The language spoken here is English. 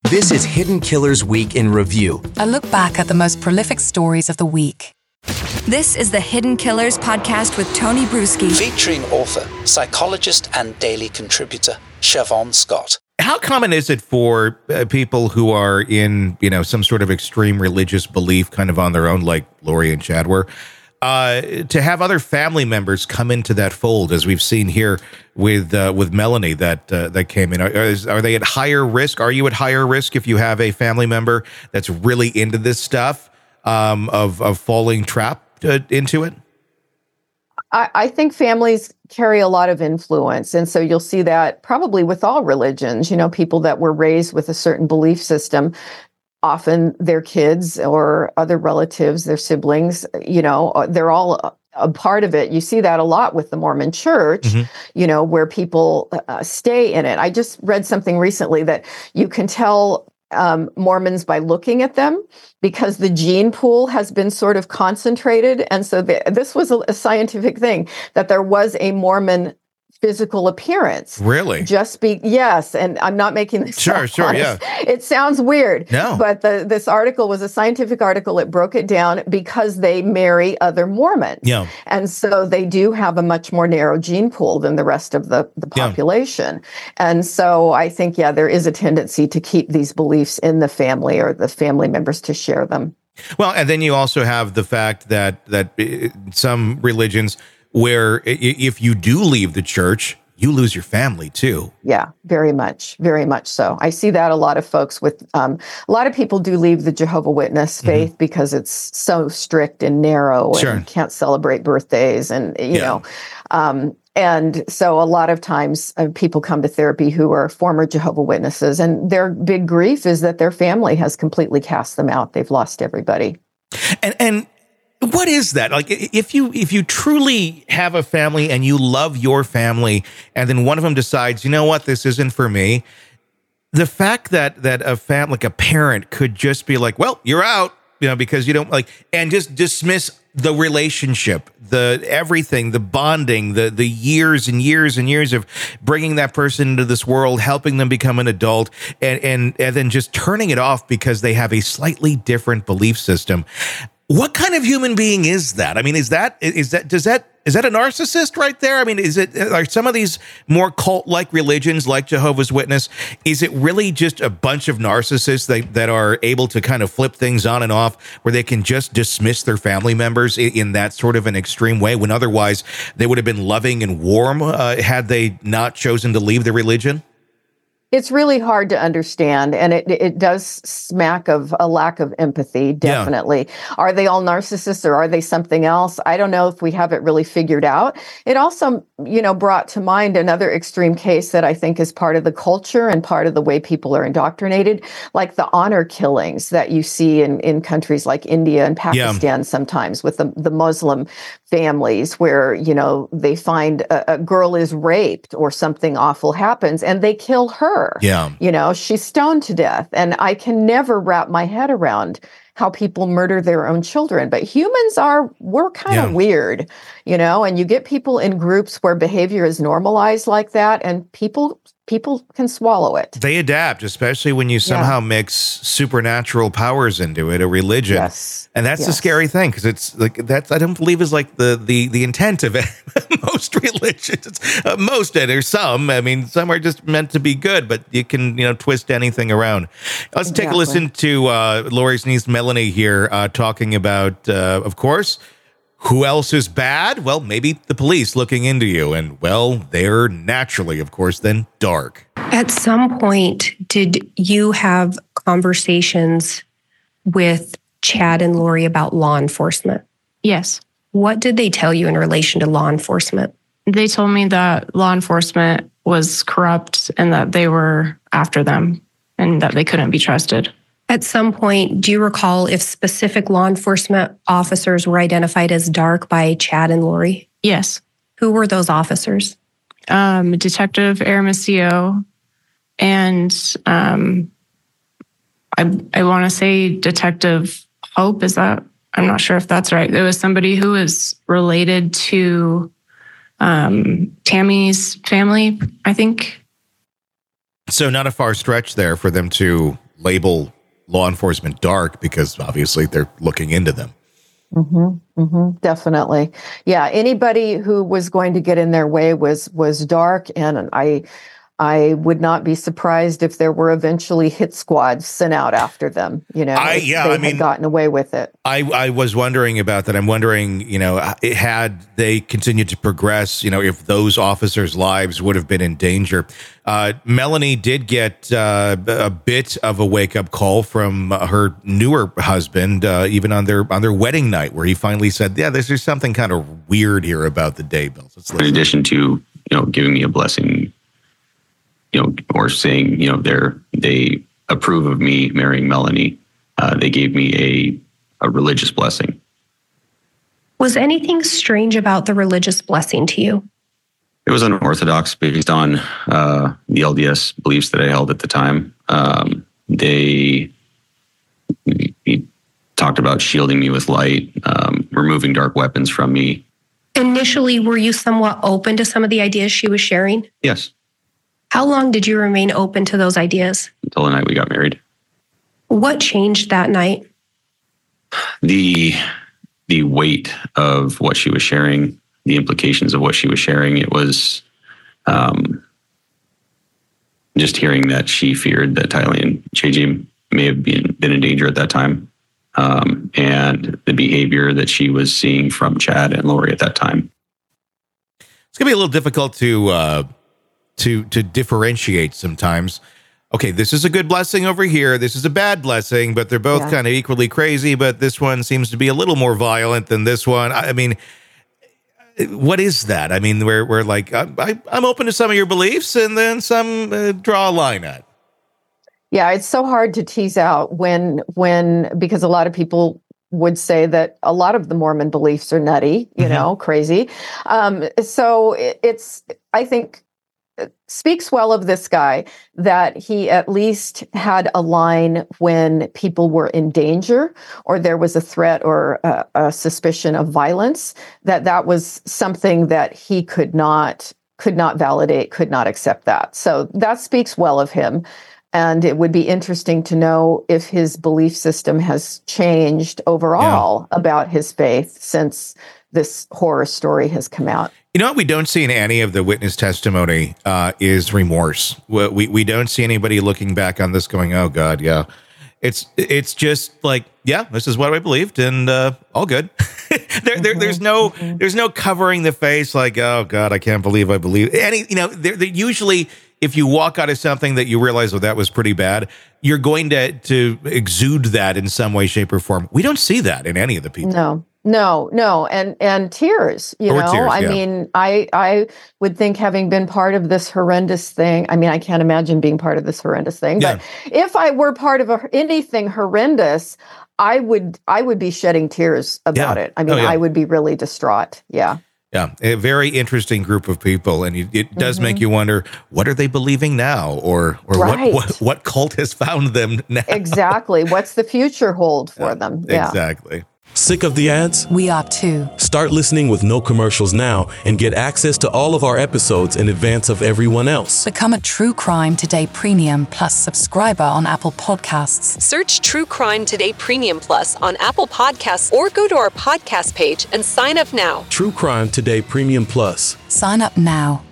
This is Hidden Killers Week in Review. A look back at the most prolific stories of the week. This is the Hidden Killers podcast with Tony Bruski. Featuring author, psychologist, and daily contributor, Siobhan Scott. How common is it for people who are in, some sort of extreme religious belief kind of on their own, like Lori and Chad were, to have other family members come into that fold, as we've seen here with Melanie that came in? Are they at higher risk? Are you at higher risk if you have a family member that's really into this stuff of falling trapped into it? I think families carry a lot of influence. And so you'll see that probably with all religions, people that were raised with a certain belief system, often their kids or other relatives, their siblings, they're all a part of it. You see that a lot with the Mormon Church, where people stay in it. I just read something recently that you can tell Mormons by looking at them, because the gene pool has been sort of concentrated. And so this was a scientific thing, that there was a Mormon physical appearance. Really? Yes. And I'm not making this Sure, honest. yeah. It sounds weird. No. But this article was a scientific article. It broke it down because they marry other Mormons. Yeah. And so they do have a much more narrow gene pool than the rest of the population. Yeah. And so I think, there is a tendency to keep these beliefs in the family, or the family members to share them. Well, and then you also have the fact that some religions, where if you do leave the church, you lose your family too. Yeah, very much so. I see that a lot of folks with, a lot of people do leave the Jehovah's Witness faith because it's so strict and narrow, and can't celebrate birthdays, and and so a lot of times people come to therapy who are former Jehovah's Witnesses, and their big grief is that their family has completely cast them out. They've lost everybody. And what is that? Like, if you truly have a family and you love your family, and then one of them decides, you know what, this isn't for me. The fact that a parent could just be like, well, you're out, because you don't like, and just dismiss the relationship, the everything, the bonding, the years and years and years of bringing that person into this world, helping them become an adult, and then just turning it off because they have a slightly different belief system. What kind of human being is that? I mean, is that a narcissist right there? I mean, are some of these more cult-like religions like Jehovah's Witness, is it really just a bunch of narcissists that are able to kind of flip things on and off, where they can just dismiss their family members in that sort of an extreme way, when otherwise they would have been loving and warm had they not chosen to leave the religion? It's really hard to understand, and it does smack of a lack of empathy, definitely. Yeah. Are they all narcissists, or are they something else? I don't know if we have it really figured out. It also, brought to mind another extreme case that I think is part of the culture and part of the way people are indoctrinated, like the honor killings that you see in countries like India and Pakistan sometimes, with the Muslim families, where, they find a girl is raped or something awful happens, and they kill her. Yeah. She's stoned to death. And I can never wrap my head around how people murder their own children. But we're kind of weird, and you get people in groups where behavior is normalized like that, and people can swallow it. They adapt, especially when you somehow mix supernatural powers into it, a religion. Yes. And that's the scary thing, because it's like, I don't believe is like the intent of it. Most religions, there's some, some are just meant to be good, but you can, twist anything around. Let's take a listen to Lori's niece, Melanie, here, talking about, of course, who else is bad? Well, maybe the police looking into you. And, well, they're naturally, of course, then dark. At some point, did you have conversations with Chad and Lori about law enforcement? Yes. What did they tell you in relation to law enforcement? They told me that law enforcement was corrupt and that they were after them and that they couldn't be trusted. At some point, do you recall if specific law enforcement officers were identified as dark by Chad and Lori? Yes. Who were those officers? Detective Aramisio and I want to say Detective Hope. Is that? I'm not sure if that's right. There was somebody who was related to Tammy's family, I think. So not a far stretch there for them to label law enforcement dark because obviously they're looking into them. Definitely. Yeah. Anybody who was going to get in their way was dark. And I would not be surprised if there were eventually hit squads sent out after them, they had gotten away with it. I was wondering about that. I'm wondering, had they continued to progress, if those officers' lives would have been in danger. Melanie did get a bit of a wake-up call from her newer husband, even on their wedding night, where he finally said, yeah, there's something kind of weird here about the day, Bill. In addition to, giving me a blessing, or saying, they approve of me marrying Melanie, they gave me a religious blessing. Was anything strange about the religious blessing to you? It was unorthodox based on the LDS beliefs that I held at the time. He talked about shielding me with light, removing dark weapons from me. Initially, were you somewhat open to some of the ideas she was sharing? Yes. How long did you remain open to those ideas? Until the night we got married. What changed that night? The weight of what she was sharing, the implications of what she was sharing. It was just hearing that she feared that Tylee and JJ may have been in danger at that time, and the behavior that she was seeing from Chad and Lori at that time. It's going to be a little difficult to differentiate sometimes. Okay, this is a good blessing over here. This is a bad blessing, but they're both kind of equally crazy, but this one seems to be a little more violent than this one. I mean, what is that? I mean, we're like, I'm open to some of your beliefs, and then some draw a line at. Yeah, it's so hard to tease out when because a lot of people would say that a lot of the Mormon beliefs are nutty, crazy. So it's, I think, speaks well of this guy that he at least had a line when people were in danger or there was a threat or a suspicion of violence, that was something that he could not validate, could not accept that. So that speaks well of him. And it would be interesting to know if his belief system has changed overall about his faith since this horror story has come out. You know what we don't see in any of the witness testimony is remorse. We don't see anybody looking back on this going, oh, God, yeah. It's just like, yeah, this is what I believed, and all good. There's no covering the face like, oh, God, I can't believe I believe. They're usually, if you walk out of something that you realize, oh, that was pretty bad, you're going to exude that in some way, shape, or form. We don't see that in any of the people. No. And tears, I mean, I would think, having been part of this horrendous thing, I mean, I can't imagine being part of this horrendous thing, but if I were part of anything horrendous, I would be shedding tears about it. I mean, I would be really distraught. Yeah. Yeah, a very interesting group of people, and it does make you wonder, what are they believing now, or what cult has found them now? Exactly. What's the future hold for them? Yeah. Exactly. Sick of the ads? We are too. Start listening with no commercials now and get access to all of our episodes in advance of everyone else. Become a True Crime Today Premium Plus subscriber on Apple Podcasts. Search True Crime Today Premium Plus on Apple Podcasts or go to our podcast page and sign up now. True Crime Today Premium Plus. Sign up now.